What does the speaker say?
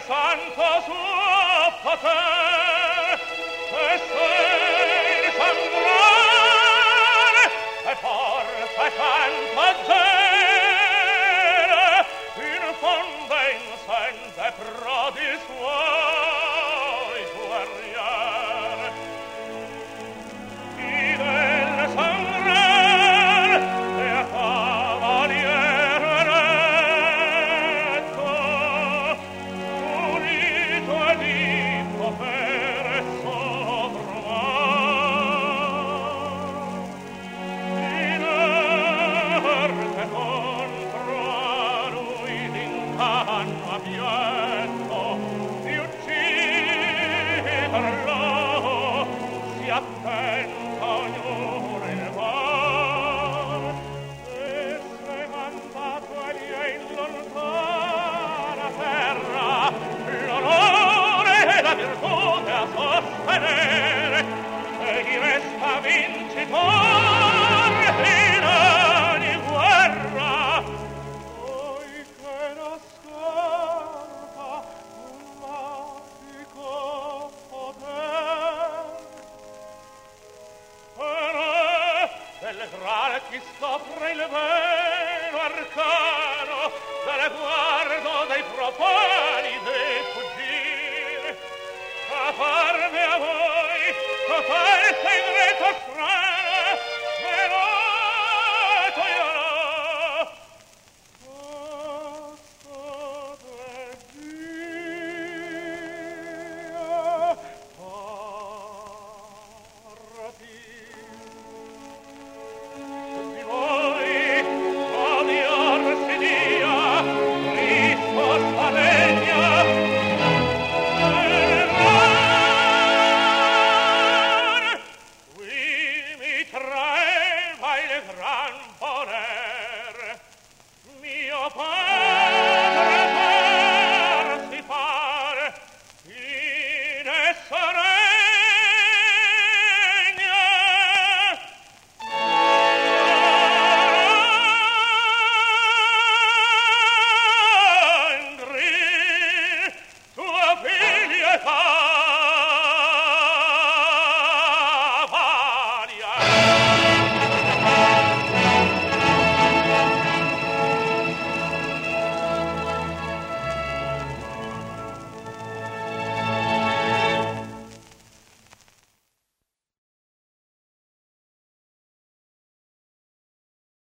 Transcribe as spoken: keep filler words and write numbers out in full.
santo suo poter e sei sangrare e forza e canto zelo in fondo insente prodi suoi guerrier chi del sangrar e a cavaliere retto unito e di potere sovrumar inerte contro a lui d'incanno abietto di ucciderlo si attenta ognuno il var e se mandato egli è in lontana terra l'onore e la virtute a sostenere egli resta vincitore in ogni guerra poiché non scorta un magico poter però del grale chi scopre il vero arcano del guardo dei profani dei fuggire a farmi a voi total segreto strano velato io posso del Dio parti tutti voi odiar si dia risposta degna qui mi traeva il gran poder mio padre